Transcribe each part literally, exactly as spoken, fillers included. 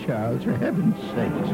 Charles, for heaven's sakes.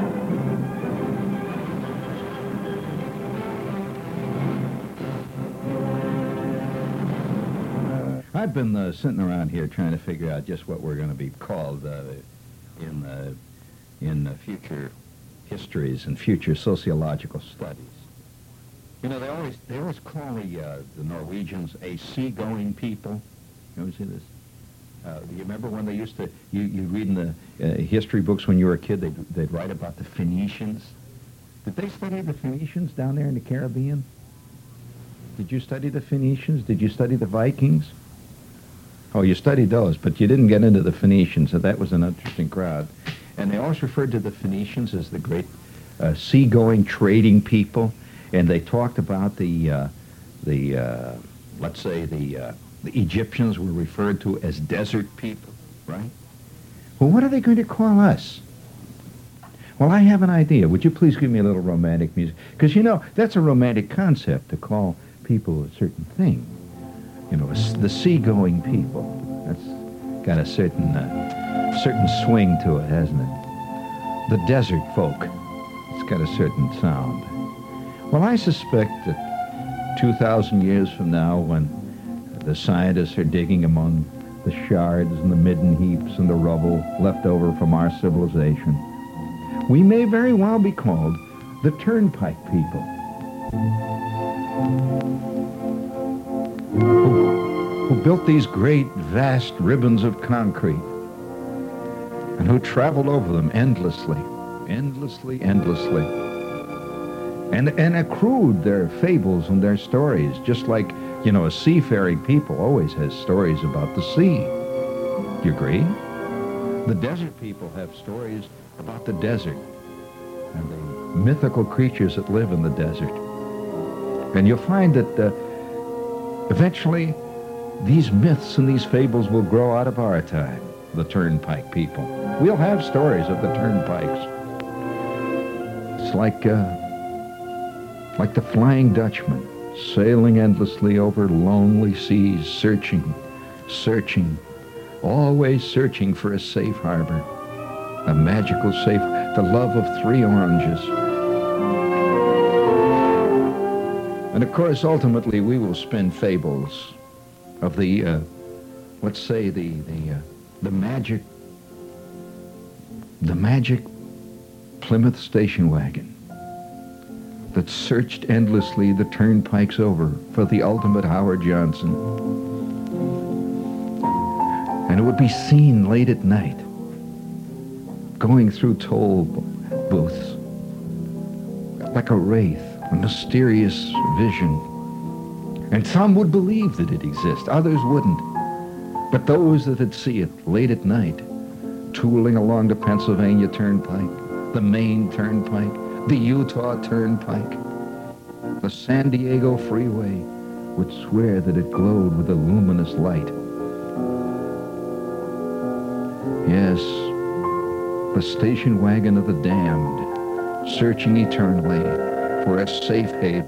I've been uh, sitting around here trying to figure out just what we're going to be called uh, in uh, in uh, future histories and future sociological studies. You know, they always they always call the uh, the Norwegians a seagoing people. You ever see this? Uh, do you remember when they used to? You you read in the uh, history books when you were a kid, they'd they'd write about the Phoenicians. Did they study the Phoenicians down there in the Caribbean? Did you study the Phoenicians? Did you study the Vikings? Oh, you studied those, but you didn't get into the Phoenicians, so that was an interesting crowd. And they always referred to the Phoenicians as the great uh, seagoing trading people, and they talked about the, uh, the uh, let's say, the, uh, the Egyptians were referred to as desert people, right? Well, what are they going to call us? Well, I have an idea. Would you please give me a little romantic music? Because, you know, that's a romantic concept, to call people a certain thing. You know, the seagoing people. That's got a certain uh, certain swing to it, hasn't it? The desert folk. It's got a certain sound. Well, I suspect that two thousand years from now, when the scientists are digging among the shards and the midden heaps and the rubble left over from our civilization, we may very well be called the turnpike people. Who, who built these great, vast ribbons of concrete and who traveled over them endlessly, endlessly, endlessly, and, and accrued their fables and their stories, just like, you know, a seafaring people always has stories about the sea. Do you agree? The desert people have stories about the desert and the mythical creatures that live in the desert. And you'll find that uh, eventually these myths and these fables will grow out of our time, the turnpike people. We'll have stories of the turnpikes. It's like, uh, like the Flying Dutchman, sailing endlessly over lonely seas, searching, searching, always searching for a safe harbor, a magical safe, the love of three oranges. And of course, ultimately, we will spin fables of the, uh, let's say, the the uh, the magic, the magic Plymouth station wagon that searched endlessly the turnpikes over for the ultimate Howard Johnson. And it would be seen late at night, going through toll booths, like a wraith, a mysterious vision. And some would believe that it exists, others wouldn't. But those that would see it late at night, tooling along the Pennsylvania Turnpike, the Maine Turnpike, the Utah Turnpike, the San Diego Freeway, would swear that it glowed with a luminous light. Yes, the station wagon of the damned, searching eternally for a safe haven.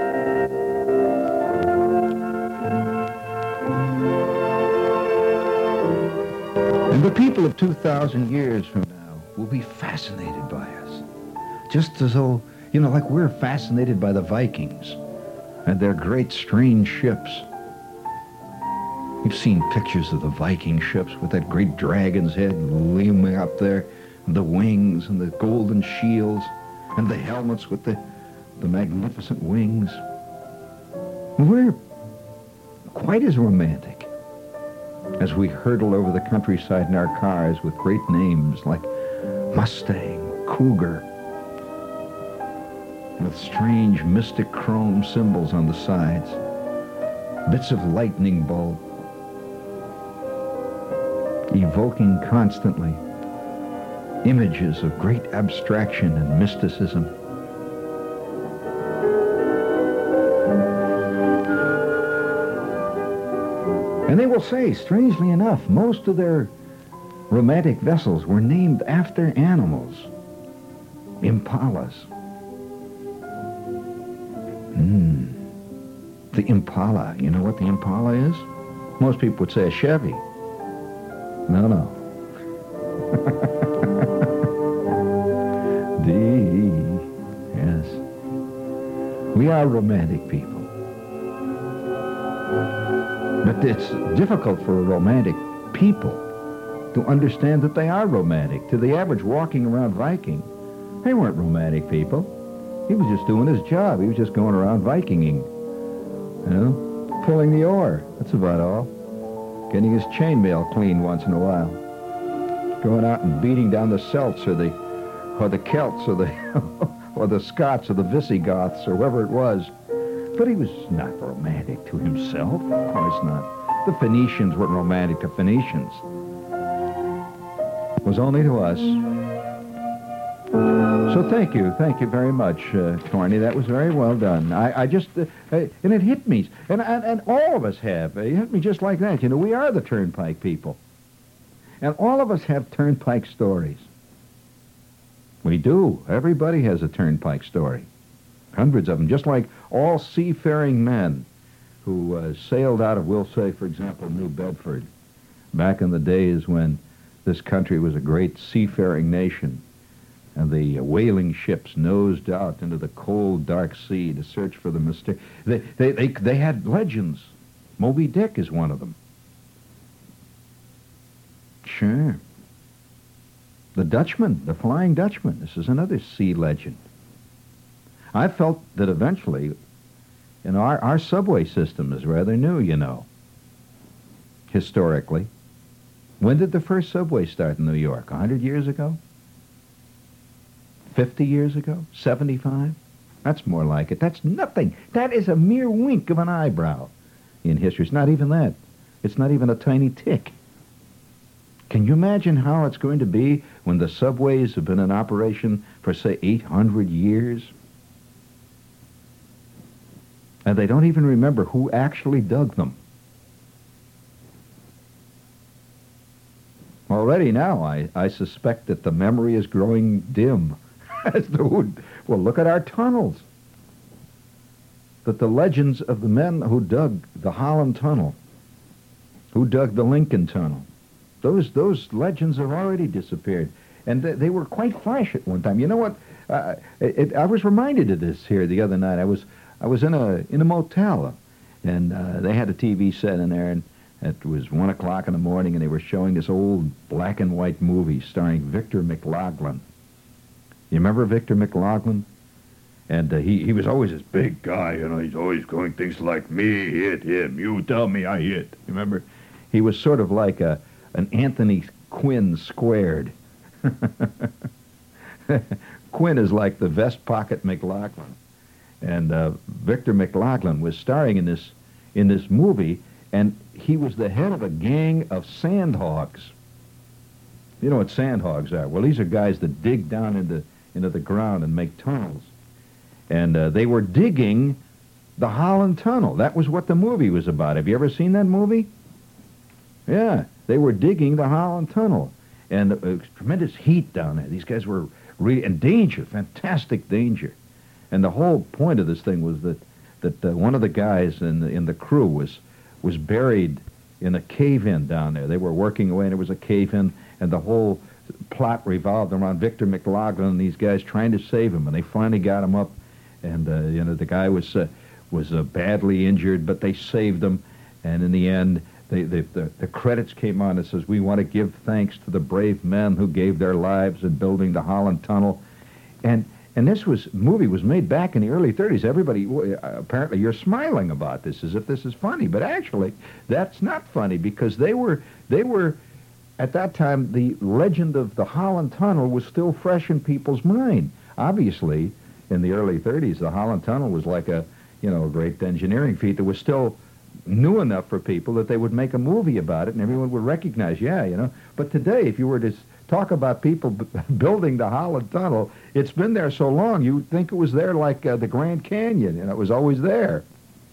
And the people of two thousand years from now will be fascinated by us. Just as though, you know, like we're fascinated by the Vikings and their great strange ships. You've seen pictures of the Viking ships with that great dragon's head looming up there, and the wings and the golden shields, and the helmets with the, the magnificent wings. We're quite as romantic as we hurtle over the countryside in our cars with great names like Mustang, Cougar, with strange mystic chrome symbols on the sides, bits of lightning bolt, evoking constantly images of great abstraction and mysticism. And they will say, strangely enough, most of their romantic vessels were named after animals. Impalas. Hmm. The Impala. You know what the Impala is? Most people would say a Chevy. No, no. We are romantic people. But it's difficult for romantic people to understand that they are romantic. To the average walking around Viking, they weren't romantic people. He was just doing his job. He was just going around Vikinging, you know, pulling the oar. That's about all. Getting his chainmail cleaned once in a while. Going out and beating down the Celts or the, or the Celts or the, or the Scots or the Visigoths or whoever it was. But he was not romantic to himself. Of course not. The Phoenicians weren't romantic to Phoenicians. It was only to us. So thank you, thank you very much, uh, Corny. That was very well done. I, I just, uh, uh, and it hit me, and, and and all of us have. It hit me just like that. You know, we are the Turnpike people, and all of us have Turnpike stories. We do. Everybody has a Turnpike story. Hundreds of them, just like all seafaring men who uh, sailed out of, we'll say, for example, New Bedford, back in the days when this country was a great seafaring nation, and the uh, whaling ships nosed out into the cold, dark sea to search for the mysterious. They, they, they, they had legends. Moby Dick is one of them. Sure. The Dutchman, the Flying Dutchman. This is another sea legend. I felt that eventually, you know, our, our subway system is rather new, you know, historically. When did the first subway start in New York? A hundred years ago? Fifty years ago? Seventy-five? That's more like it. That's nothing. That is a mere wink of an eyebrow in history. It's not even that. It's not even a tiny tick. Can you imagine how it's going to be when the subways have been in operation for, say, eight hundred years? And they don't even remember who actually dug them. Already now, I, I suspect that the memory is growing dim. As to who, well, look at our tunnels. That the legends of the men who dug the Holland Tunnel, who dug the Lincoln Tunnel, those those legends have already disappeared. And th- they were quite fresh at one time. You know what? Uh, it, it, I was reminded of this here the other night. I was I was in a in a motel, and uh, they had a T V set in there, and it was one o'clock in the morning, and they were showing this old black and white movie starring Victor McLaglen. You remember Victor McLaglen? And uh, he, he was always this big guy, you know, he's always going things like, me hit him, you tell me I hit. You remember? He was sort of like a an Anthony Quinn squared. Quinn is like the vest pocket McLaglen. And uh, Victor McLaglen was starring in this in this movie, and he was the head of a gang of sandhogs. You know what sandhogs are? Well, these are guys that dig down into into the ground and make tunnels. And uh, they were digging the Holland Tunnel. That was what the movie was about. Have you ever seen that movie? Yeah, they were digging the Holland Tunnel. And uh, it was tremendous heat down there. These guys were really in danger, fantastic danger. And the whole point of this thing was that that uh, one of the guys in the, in the crew was was buried in a cave-in down there. They were working away, and there was a cave-in, and the whole plot revolved around Victor McLaglen and these guys trying to save him. And they finally got him up, and uh, you know the guy was uh, was uh, badly injured, but they saved him. And in the end, they, they, the the credits came on. It says, "We want to give thanks to the brave men who gave their lives in building the Holland Tunnel." And and this was movie was made back in the early thirties. Everybody, apparently you're smiling about this as if this is funny, but actually that's not funny, because they were they were at that time, the legend of the Holland Tunnel was still fresh in people's mind. Obviously, in the early thirties, the Holland Tunnel was like a, you know, a great engineering feat that was still new enough for people that they would make a movie about it and everyone would recognize, yeah, you know. But today, if you were to talk about people b- building the Holland Tunnel, it's been there so long, you would think it was there like uh, the Grand Canyon, you know, it was always there.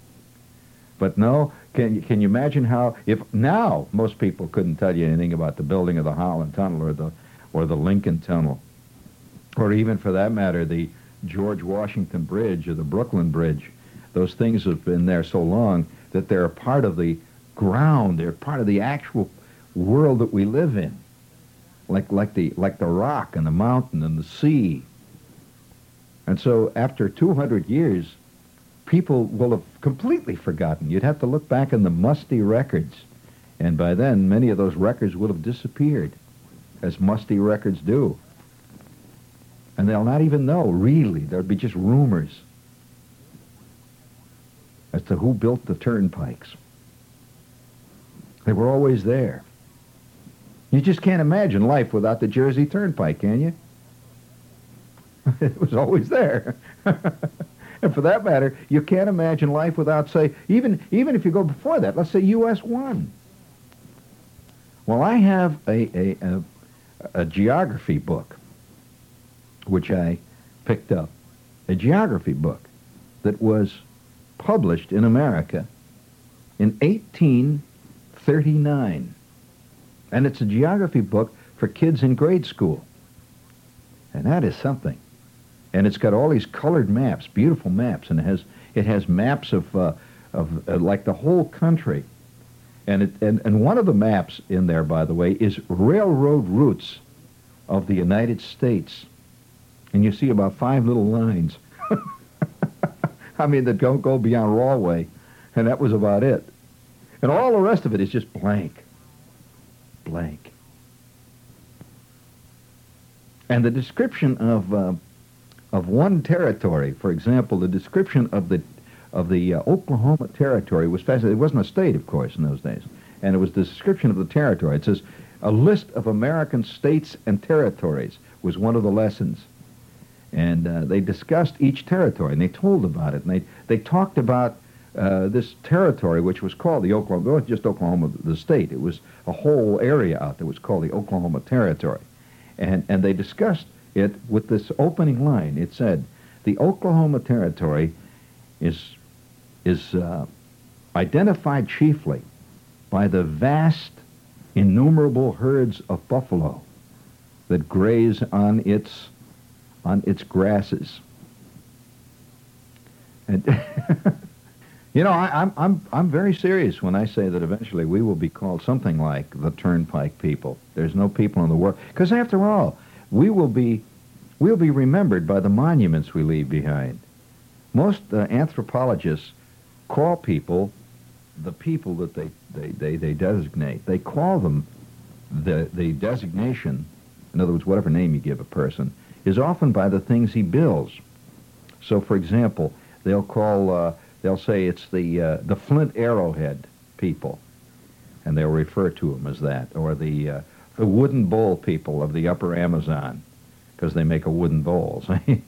But no, can you, can you imagine how, if now most people couldn't tell you anything about the building of the Holland Tunnel or the or the Lincoln Tunnel, or even for that matter the George Washington Bridge or the Brooklyn Bridge. Those things have been there so long that they're a part of the ground, they're part of the actual world that we live in. Like like the like the rock and the mountain and the sea. And so after two hundred years people will have completely forgotten. You'd have to look back in the musty records, and by then many of those records would have disappeared, as musty records do. And they'll not even know, really. There'll be just rumors as to who built the turnpikes. They were always there. You just can't imagine life without the Jersey Turnpike, can you? It was always there. And for that matter, you can't imagine life without, say, even, even if you go before that, let's say U S one. Well, I have a, a, a, a geography book, which I picked up, a geography book that was published in America in eighteen thirty-nine. And it's a geography book for kids in grade school. And that is something. And it's got all these colored maps, beautiful maps, and it has it has maps of uh, of uh, like the whole country. And it and, and one of the maps in there, by the way, is railroad routes of the United States. And you see about five little lines. I mean, that don't go beyond Rahway, and that was about it. And all the rest of it is just blank. Blank. And the description of uh, of one territory, for example, the description of the of the uh, Oklahoma Territory was fascinating. It wasn't a state, of course, in those days, and it was the description of the territory. It says a list of American states and territories was one of the lessons, and uh, they discussed each territory and they told about it, and they they talked about uh, this territory, which was called the Oklahoma. It wasn't just Oklahoma, the state. It was a whole area out there was called the Oklahoma Territory. And, and they discussed it with this opening line. It said, the Oklahoma Territory is, is uh, identified chiefly by the vast, innumerable herds of buffalo that graze on its, on its grasses. And you know, I, I'm, I'm, I'm very serious when I say that eventually we will be called something like the Turnpike people. There's no people in the world. Because after all, we will be, we'll be remembered by the monuments we leave behind. Most uh, anthropologists call people the people that they, they, they, they designate. They call them the, the designation, in other words, whatever name you give a person, is often by the things he builds. So, for example, they'll call... Uh, They'll say it's the uh, the Flint Arrowhead people, and they'll refer to them as that, or the uh, the wooden bowl people of the Upper Amazon, because they make a wooden bowls. and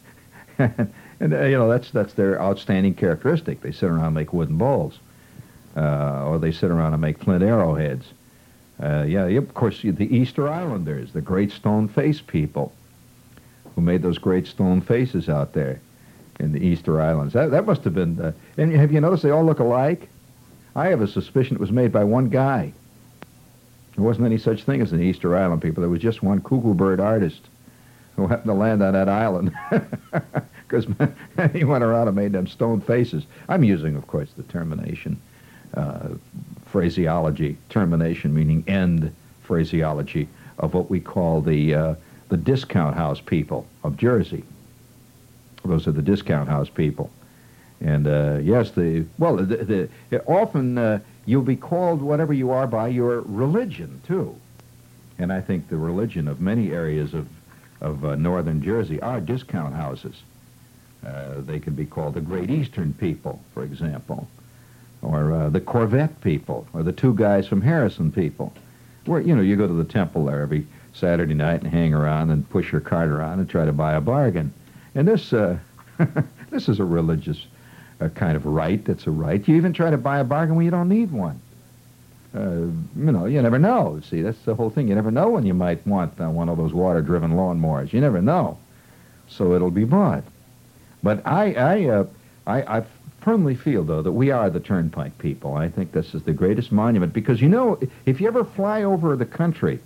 uh, you know that's that's their outstanding characteristic. They sit around and make wooden bowls, uh, or they sit around and make flint arrowheads. Uh, yeah, yep, of course, the Easter Islanders, the Great Stone Face people, who made those great stone faces out there in the Easter Islands. That, that must have been... Uh, and have you noticed they all look alike? I have a suspicion it was made by one guy. There wasn't any such thing as an Easter Island people. There was just one cuckoo bird artist who happened to land on that island. Because he went around and made them stone faces. I'm using, of course, the termination uh, phraseology. Termination meaning end phraseology of what we call the, uh, the discount house people of Jersey. Those are the discount house people. And, uh, yes, the, well, the, the, often uh, you'll be called whatever you are by your religion, too. And I think the religion of many areas of, of uh, northern Jersey are discount houses. Uh, they can be called the Great Eastern people, for example, or uh, the Corvette people, or the two guys from Harrison people. Where, you know, you go to the temple there every Saturday night and hang around and push your cart around and try to buy a bargain. And this, uh, this is a religious uh, kind of right. That's a right. You even try to buy a bargain when you don't need one. Uh, you know, you never know. See, that's the whole thing. You never know when you might want uh, one of those water-driven lawnmowers. You never know. So it'll be bought. But I, I, uh, I, I firmly feel, though, that we are the Turnpike people. I think this is the greatest monument because, you know, if you ever fly over the country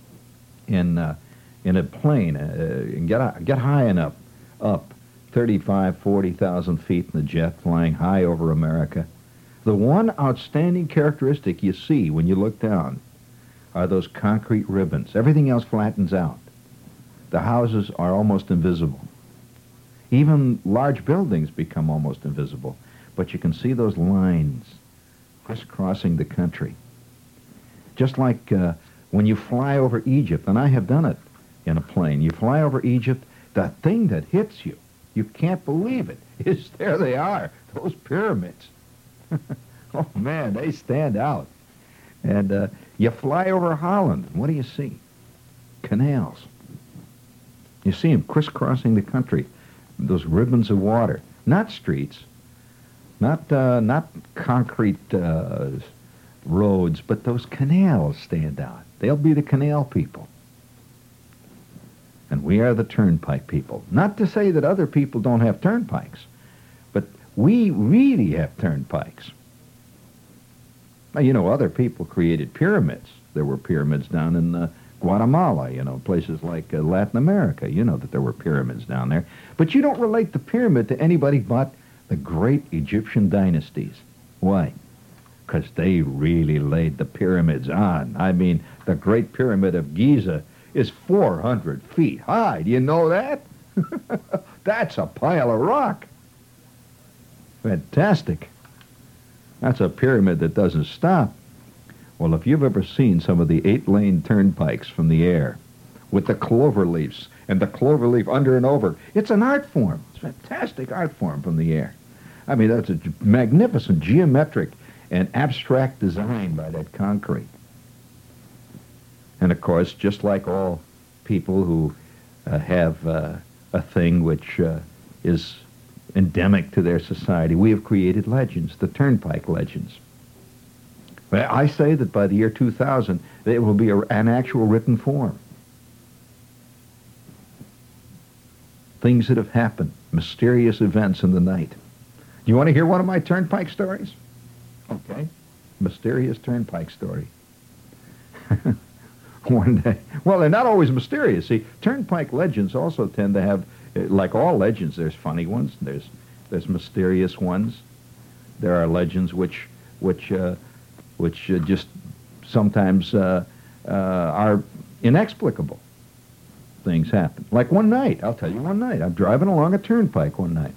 in uh, in a plane uh, and get get high enough, up thirty-five, forty thousand feet in the jet, flying high over America, the one outstanding characteristic you see when you look down are those concrete ribbons. Everything else flattens out. The houses are almost invisible. Even large buildings become almost invisible. but you can see those lines crisscrossing the country. Just like uh, when you fly over Egypt, and I have done it in a plane, you fly over Egypt, the thing that hits you, you can't believe it, is there they are, those pyramids. Oh, man, they stand out. And uh, you fly over Holland, and what do you see? Canals. You see them crisscrossing the country, those ribbons of water. Not streets, not, uh, not concrete uh, roads, but those canals stand out. They'll be the canal people. And we are the turnpike people. Not to say that other people don't have turnpikes, but we really have turnpikes. Now, you know, other people created pyramids. There were pyramids down in uh, Guatemala, you know, places like uh, Latin America. You know that there were pyramids down there. But you don't relate the pyramid to anybody but the great Egyptian dynasties. Why? Because they really laid the pyramids on. I mean, the Great Pyramid of Giza is four hundred feet high. Do you know that? That's a pile of rock. Fantastic. That's a pyramid that doesn't stop. Well, if you've ever seen some of the eight-lane turnpikes from the air with the clover leaves and the clover leaf under and over, it's an art form. It's a fantastic art form from the air. I mean, that's a magnificent geometric and abstract design by that concrete. And, of course, just like all people who uh, have uh, a thing which uh, is endemic to their society, we have created legends, the turnpike legends. I say that by the year two thousand, it will be a, an actual written form. Things that have happened, mysterious events in the night. Do you want to hear one of my turnpike stories? Okay. Mysterious turnpike story. One day. Well, they're not always mysterious. See, turnpike legends also tend to have, like all legends, there's funny ones, there's there's mysterious ones. There are legends which which uh, which uh, just sometimes uh, uh, are inexplicable. Things happen. Like one night, I'll tell you one night. I'm driving along a turnpike one night.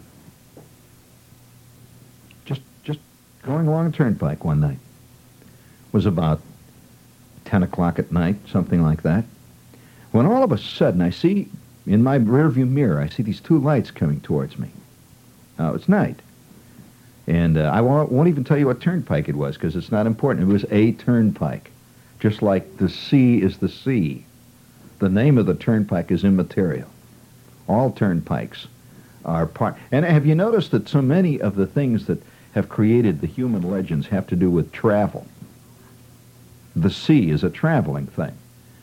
Just just going along a turnpike one night. It was about ten o'clock at night, something like that. When all of a sudden I see, in my rearview mirror, I see these two lights coming towards me. Now, it's night. And uh, I won't, won't even tell you what turnpike it was, because it's not important. It was a turnpike, just like the sea is the sea. The name of the turnpike is immaterial. All turnpikes are part... And have you noticed that so many of the things that have created the human legends have to do with travel? The sea is a traveling thing.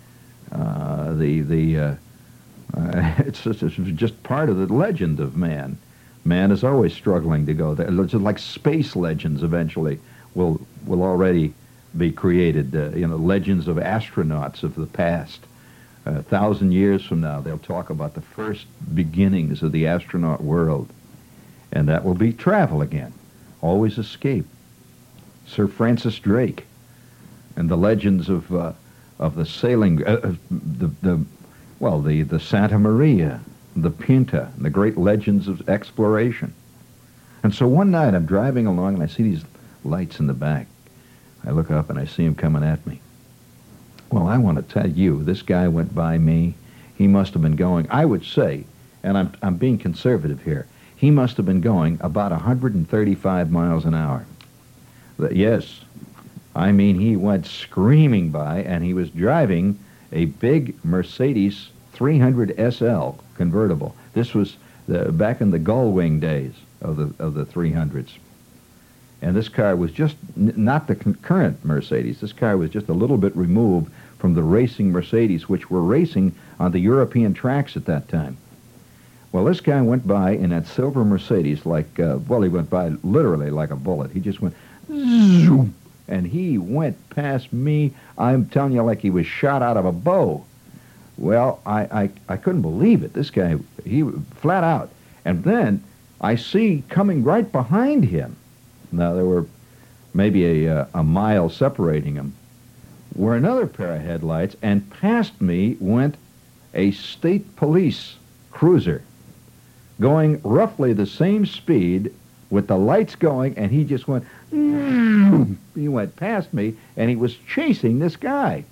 Uh, the the uh, uh, it's, just, it's just part of the legend of man. Man is always struggling to go there. It's like space legends eventually will will already be created. Uh, you know, legends of astronauts of the past. A thousand years from now, they'll talk about the first beginnings of the astronaut world, and that will be travel again. Always escape. Sir Francis Drake. And the legends of uh, of the sailing, uh, the the well, the the Santa Maria, the Pinta, the great legends of exploration. And so one night I'm driving along and I see these lights in the back. I look up and I see him coming at me. Well, I want to tell you, this guy went by me. He must have been going, I would say, and I'm I'm being conservative here. He must have been going about one hundred thirty-five miles an hour. But yes. I mean, he went screaming by, and he was driving a big Mercedes three hundred S L convertible. This was the, back in the Gullwing days of the of the three hundreds. And this car was just n not the con current Mercedes. This car was just a little bit removed from the racing Mercedes, which were racing on the European tracks at that time. Well, this guy went by in that silver Mercedes like, uh, well, he went by literally like a bullet. He just went zoom. And he went past me, I'm telling you, like he was shot out of a bow. Well, I, I, I couldn't believe it. This guy, he flat out. And then I see coming right behind him, now there were maybe a, a mile separating them, were another pair of headlights, and past me went a state police cruiser going roughly the same speed with the lights going, and he just went, he went past me, and he was chasing this guy.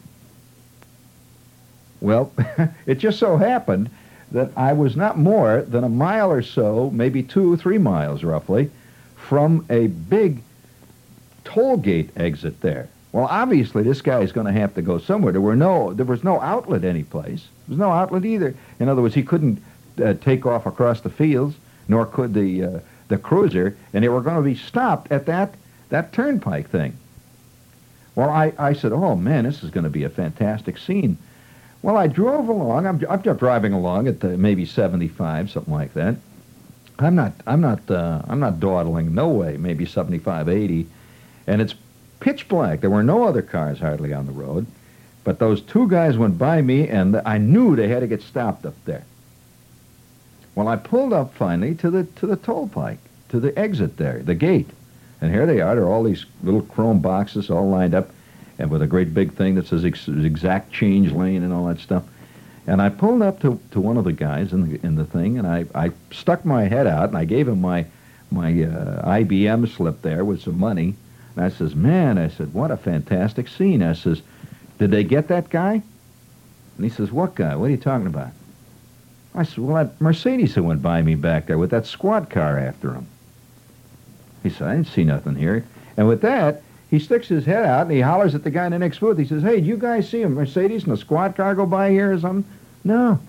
Well, it just so happened that I was not more than a mile or so, maybe two or three miles roughly, from a big toll gate exit there. Well, obviously, this guy is going to have to go somewhere. There were no, there was no outlet anyplace. There was no outlet either. In other words, he couldn't uh, take off across the fields, nor could the uh, the cruiser, and they were going to be stopped at that that turnpike thing. Well, I, I said, oh, man, this is going to be a fantastic scene. Well, I drove along. I'm, I'm just driving along at the, maybe seventy-five, something like that. I'm not, I'm not, uh, I'm not dawdling. No way. Maybe seventy-five, eighty, and it's pitch black. There were no other cars hardly on the road, but those two guys went by me, and I knew they had to get stopped up there. Well, I pulled up finally to the to the toll pike, to the exit there, the gate, and here they are. There are all these little chrome boxes all lined up, and with a great big thing that says ex exact change lane and all that stuff. And I pulled up to, to one of the guys in the in the thing, and I, I stuck my head out, and I gave him my my uh, I B M slip there with some money. And I says, man, I said, what a fantastic scene. I says, did they get that guy? And he says, what guy? What are you talking about? I said, well, that Mercedes that went by me back there with that squad car after him. He said, I didn't see nothing here. And with that, he sticks his head out and he hollers at the guy in the next booth. He says, hey, did you guys see a Mercedes and a squad car go by here or something? No.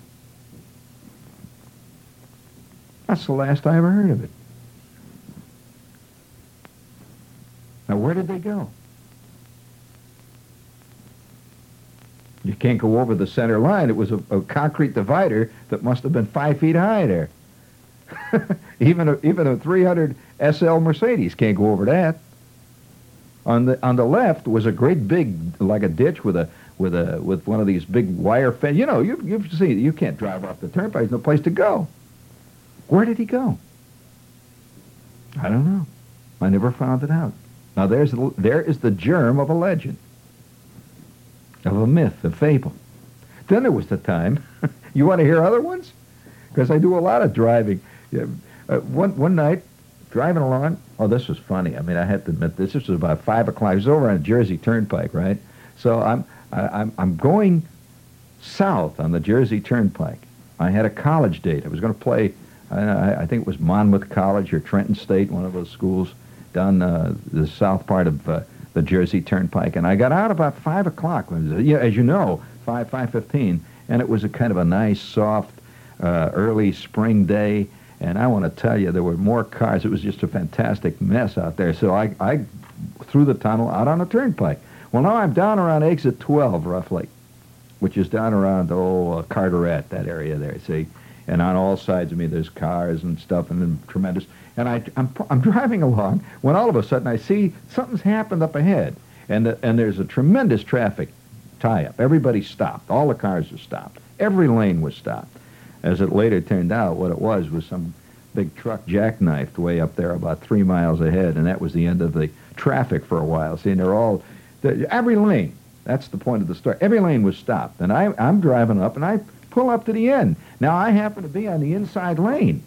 That's the last I ever heard of it. Now, where did they go? You can't go over the center line. It was a, a concrete divider that must have been five feet high there. even a, even a three hundred S L Mercedes can't go over that. On the on the left was a great big, like a ditch with a with a with one of these big wire fence. You know, you you've seen you can't drive off the turnpike. There's no place to go. Where did he go? I don't know. I never found it out. Now there's there is the germ of a legend, of a myth, a fable. Then there was the time. You want to hear other ones? Because I do a lot of driving. Yeah, uh, one one night, driving along. Oh, this was funny. I mean, I have to admit this. This was about five o'clock. It was over on a Jersey Turnpike, right? So I'm I, I'm I'm going south on the Jersey Turnpike. I had a college date. I was going to play. I, I think it was Monmouth College or Trenton State, one of those schools down uh, the south part of uh, the Jersey Turnpike. And I got out about five o'clock. Yeah, as you know, five five fifteen, and it was a kind of a nice, soft, uh, early spring day. And I want to tell you, there were more cars. It was just a fantastic mess out there. So I, I threw the tunnel out on the turnpike. Well, now I'm down around exit twelve, roughly, which is down around, oh, uh, Carteret, that area there, see? And on all sides of me, there's cars and stuff, and then tremendous. And I, I'm, I'm driving along when all of a sudden I see something's happened up ahead. And, the, and there's a tremendous traffic tie-up. Everybody stopped. All the cars were stopped. Every lane was stopped. As it later turned out, what it was was some big truck jackknifed way up there about three miles ahead, and that was the end of the traffic for a while. See, and they're all, the, every lane, that's the point of the story, every lane was stopped. And I, I'm driving up, and I pull up to the end. Now, I happen to be on the inside lane.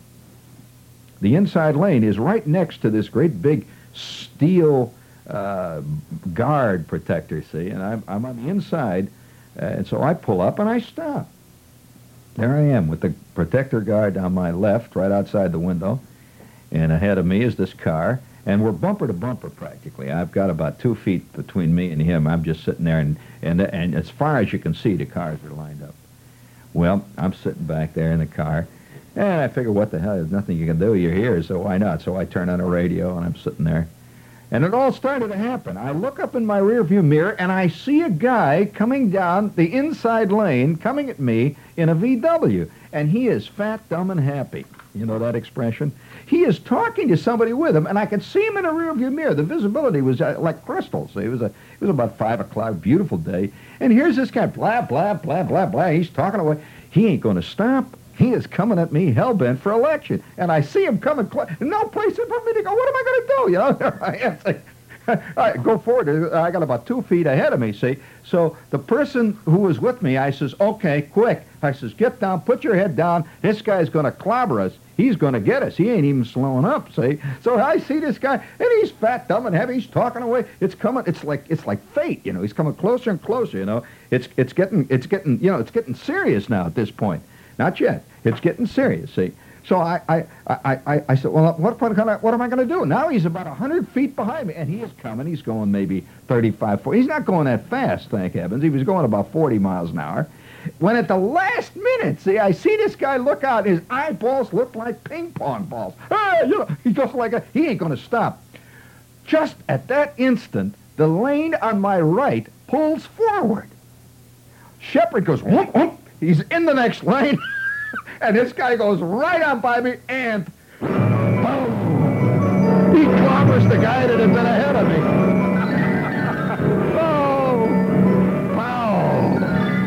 The inside lane is right next to this great big steel uh, guard protector, see, and I'm, I'm on the inside, uh, and so I pull up and I stop. There I am with the protector guard on my left, right outside the window, and ahead of me is this car, and we're bumper to bumper practically. I've got about two feet between me and him. I'm just sitting there, and, and, and as far as you can see, the cars are lined up. Well, I'm sitting back there in the car, and I figure, what the hell, there's nothing you can do. You're here, so why not? So I turn on a radio, and I'm sitting there. And it all started to happen. I look up in my rearview mirror, and I see a guy coming down the inside lane, coming at me in a V W. And he is fat, dumb, and happy. You know that expression? He is talking to somebody with him, and I could see him in a rearview mirror. The visibility was uh, like crystal. So it was, a, it was about five o'clock, beautiful day. And here's this guy, blah, blah, blah, blah, blah. He's talking away. He ain't going to stop. He is coming at me hell-bent for election. And I see him coming close. No place for me to go. What am I going to do? You know, there I am saying, All right, go forward. I got about two feet ahead of me, see? So the person who was with me, I says, okay, quick. I says, get down, put your head down. This guy's going to clobber us. He's going to get us. He ain't even slowing up, see? So I see this guy, and he's fat, dumb, and heavy. He's talking away. It's coming. It's like it's like fate, you know. He's coming closer and closer, you know. It's it's getting it's getting you know it's getting serious now at this point. Not yet. It's getting serious, see? So I, I, I, I, I said, well, what, what, what am I going to do? Now he's about one hundred feet behind me, and he is coming. He's going maybe thirty-five, forty. He's not going that fast, thank heavens. He was going about forty miles an hour. When at the last minute, see, I see this guy look out. His eyeballs look like ping pong balls. Ah, you know, he goes like a, he ain't going to stop. Just at that instant, the lane on my right pulls forward. Shepherd goes, whoop, whoop. He's in the next lane. And this guy goes right on by me, and boom! He clobbers the guy that had been ahead of me. Oh! Wow!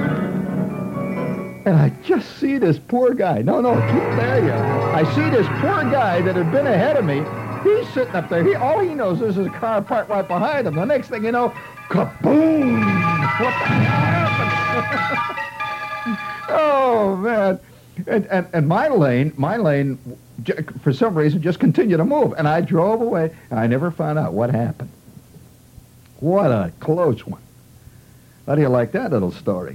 And I just see this poor guy. No, no, keep there, you. I see this poor guy that had been ahead of me. He's sitting up there. He all he knows is there's a car parked right behind him. The next thing you know, kaboom! What the hell happened? Oh, man. And, and, and my lane, my lane, for some reason, just continued to move. And I drove away, and I never found out what happened. What a close one. How do you like that little story?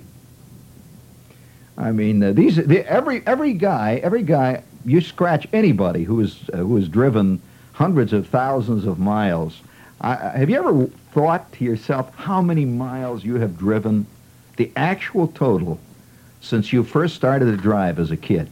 I mean, uh, these the, every every guy, every guy, you scratch anybody who is uh, who has driven hundreds of thousands of miles. I, have you ever thought to yourself how many miles you have driven? The actual total since you first started to drive as a kid.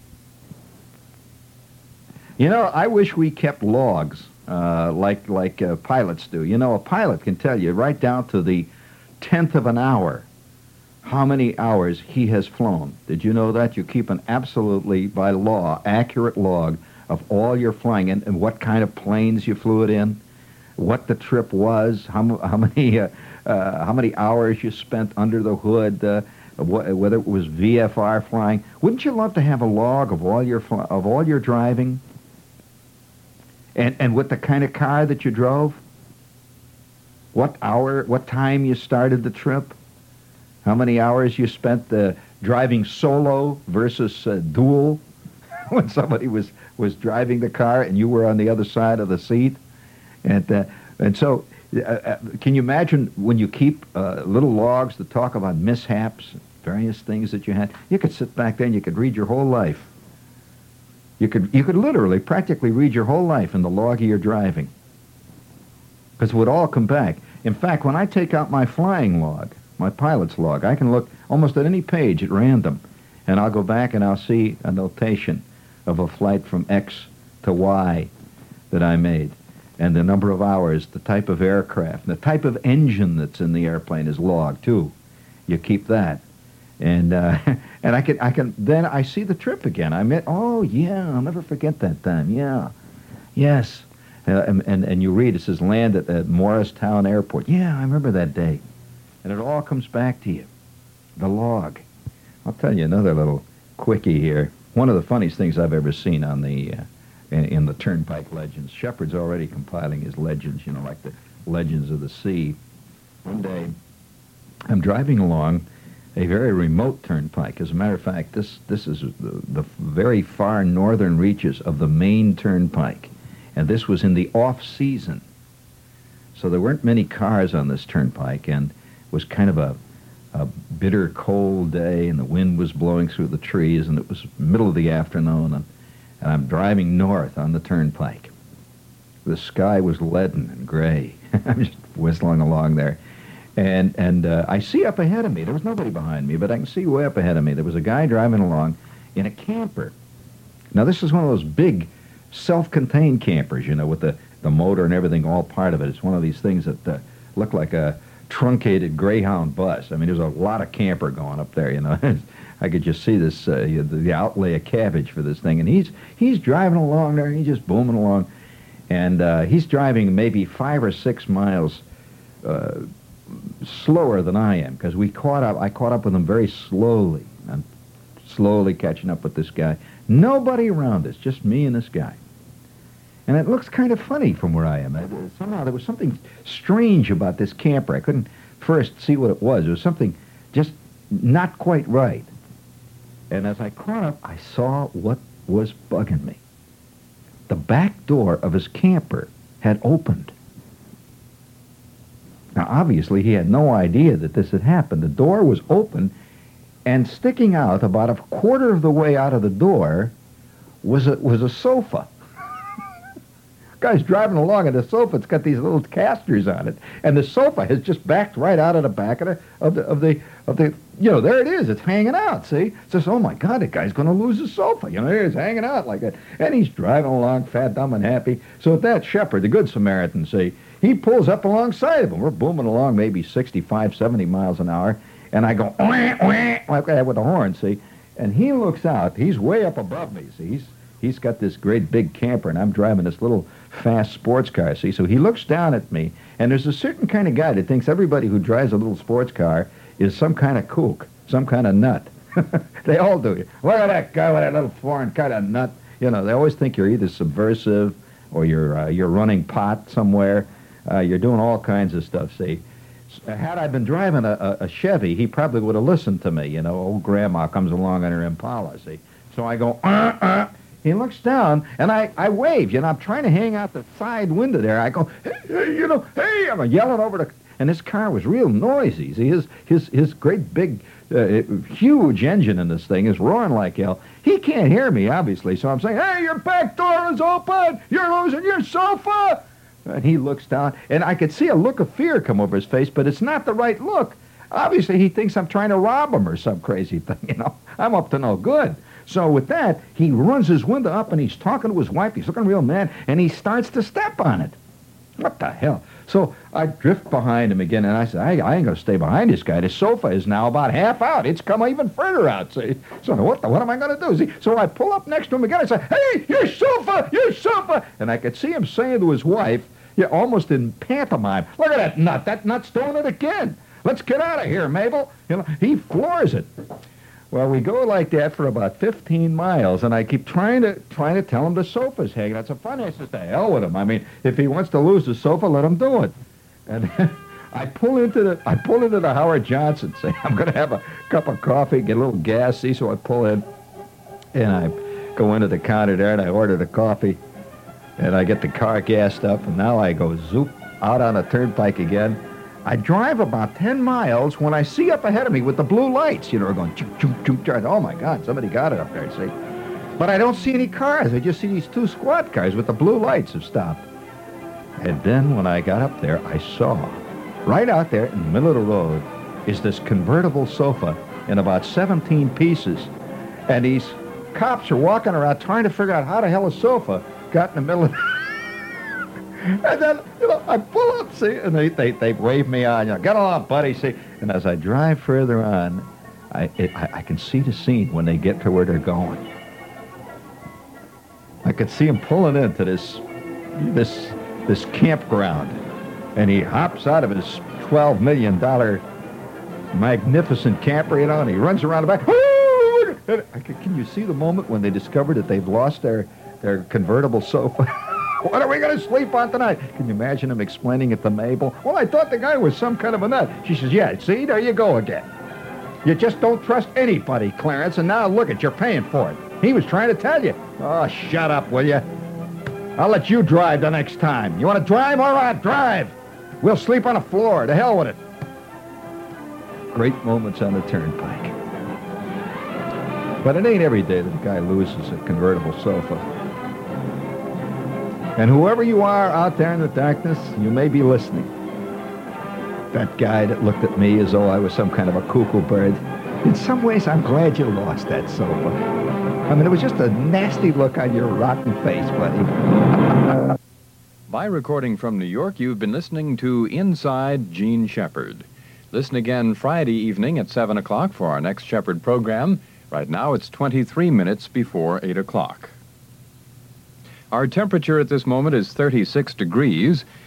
You know, I wish we kept logs uh, like like uh, pilots do. You know, a pilot can tell you right down to the tenth of an hour how many hours he has flown. Did you know that? You keep an absolutely, by law, accurate log of all your flying and, and what kind of planes you flew it in, what the trip was, how, how many uh, uh, how many hours you spent under the hood, uh, whether it was V F R flying. Wouldn't you love to have a log of all your fl- of all your driving? And and with the kind of car that you drove? What hour, what time you started the trip? How many hours you spent uh, driving solo versus uh, dual? When somebody was, was driving the car and you were on the other side of the seat? And uh, and so, uh, uh, can you imagine when you keep uh, little logs that talk about mishaps, various things that you had? You could sit back there and you could read your whole life. You could you could literally, practically read your whole life in the log of your driving. Because it would all come back. In fact, when I take out my flying log, my pilot's log, I can look almost at any page at random, and I'll go back and I'll see a notation of a flight from X to Y that I made, and the number of hours, the type of aircraft, the type of engine that's in the airplane is logged too. You keep that, and uh, and I can I can then I see the trip again. I mean, oh yeah, I'll never forget that time. Yeah, yes, uh, and, and and you read it says land at, at Morristown Airport. Yeah, I remember that day, and it all comes back to you. The log. I'll tell you another little quickie here. One of the funniest things I've ever seen on the uh, in, in the Turnpike Legends. Shepard's already compiling his legends, you know, like the Legends of the Sea. One day, I'm driving along a very remote turnpike. As a matter of fact, this this is the, the very far northern reaches of the Maine Turnpike, and this was in the off season. So there weren't many cars on this turnpike, and it was kind of a a bitter cold day, and the wind was blowing through the trees, and it was middle of the afternoon, and, and I'm driving north on the turnpike. The sky was leaden and gray. I'm just whistling along there. And and uh, I see up ahead of me, there was nobody behind me, but I can see way up ahead of me, there was a guy driving along in a camper. Now this is one of those big self-contained campers, you know, with the, the motor and everything all part of it. It's one of these things that uh, look like a truncated Greyhound bus. I mean, there's a lot of camper going up there, you know. I could just see this, uh, the, the outlay of cabbage for this thing. And he's he's driving along there, and he's just booming along. And uh, he's driving maybe five or six miles uh, slower than I am, because we caught up, I caught up with him very slowly. I'm slowly catching up with this guy. Nobody around us, just me and this guy. And it looks kind of funny from where I am. Uh, somehow there was something strange about this camper. I couldn't first see what it was. There was something just not quite right. And as I caught up, I saw what was bugging me. The back door of his camper had opened. Now, obviously, he had no idea that this had happened. The door was open, and sticking out about a quarter of the way out of the door was a, was a sofa. Guy's driving along, and the sofa, it's got these little casters on it, and the sofa has just backed right out of the back of the, of the, of the, of the you know, there it is. It's hanging out, see? It says, oh, my God, the guy's going to lose his sofa. You know, it's hanging out like that. And he's driving along, fat, dumb, and happy. So at that shepherd, the Good Samaritan, see, he pulls up alongside of him. We're booming along maybe sixty-five, seventy miles an hour, and I go, wah, wah, like that with the horn, see? And he looks out. He's way up above me, see? He's, he's got this great big camper, and I'm driving this little fast sports car, see? So he looks down at me, and there's a certain kind of guy that thinks everybody who drives a little sports car is some kind of kook, some kind of nut. They all do. Look at that guy with that little foreign kind of nut. You know, they always think you're either subversive or you're uh, you're running pot somewhere. Uh, you're doing all kinds of stuff, see? Had I been driving a, a, a Chevy, he probably would have listened to me. You know, old grandma comes along in her Impala, see? So I go, uh, uh. He looks down, and I, I wave. You know, I'm trying to hang out the side window there. I go, hey, hey, you know, hey, I'm yelling over the... And this car was real noisy. See, his, his, his great big, uh, huge engine in this thing is roaring like hell. He can't hear me, obviously, so I'm saying, hey, your back door is open! You're losing your sofa! And he looks down, and I could see a look of fear come over his face, but it's not the right look. Obviously, he thinks I'm trying to rob him or some crazy thing, you know. I'm up to no good. So with that, he runs his window up, and he's talking to his wife. He's looking real mad, and he starts to step on it. What the hell? So I drift behind him again, and I said, I, I ain't going to stay behind this guy. The sofa is now about half out. It's come even further out. See? So what, the, what am I going to do? See? So I pull up next to him again. I say, hey, your sofa, your sofa. And I could see him saying to his wife, yeah, almost in pantomime, look at that nut. That nut's doing it again. Let's get out of here, Mabel. You know, he floors it. Well, we go like that for about fifteen miles, and I keep trying to trying to tell him the sofa's hanging. That's a funny. I says, to hell with him. I mean, if he wants to lose the sofa, let him do it. And I pull into the I pull into the Howard Johnson. Say, I'm going to have a cup of coffee, get a little gas. See, so I pull in, and I go into the counter there, and I order the coffee, and I get the car gassed up, and now I go zoop out on a turnpike again. I drive about ten miles when I see up ahead of me with the blue lights, you know, going choop, choop, choop, choop. Oh, my God, somebody got it up there, see? But I don't see any cars. I just see these two squad cars with the blue lights have stopped. And then when I got up there, I saw, right out there in the middle of the road, is this convertible sofa in about seventeen pieces. And these cops are walking around trying to figure out how the hell a sofa got in the middle of And then, you know, I pull up, see, and they, they, they wave me on, you know, get along, buddy, see. And as I drive further on, I, it, I, I can see the scene when they get to where they're going. I could see him pulling into this, this, this campground, and he hops out of his twelve million dollars magnificent camper, you know, and he runs around the back. And I could, can you see the moment when they discover that they've lost their, their convertible sofa? What are we going to sleep on tonight? Can you imagine him explaining it to Mabel? Well, I thought the guy was some kind of a nut. She says, yeah, see, there you go again. You just don't trust anybody, Clarence, and now look at, you're paying for it. He was trying to tell you. Oh, shut up, will you? I'll let you drive the next time. You want to drive? All right, drive. We'll sleep on the floor. To hell with it. Great moments on the turnpike. But it ain't every day that a guy loses a convertible sofa. And whoever you are out there in the darkness, you may be listening. That guy that looked at me as though I was some kind of a cuckoo bird, in some ways I'm glad you lost that sofa. I mean, it was just a nasty look on your rotten face, buddy. By recording from New York, you've been listening to Inside Gene Shepherd. Listen again Friday evening at seven o'clock for our next Shepherd program. Right now it's twenty-three minutes before eight o'clock. Our temperature at this moment is thirty-six degrees.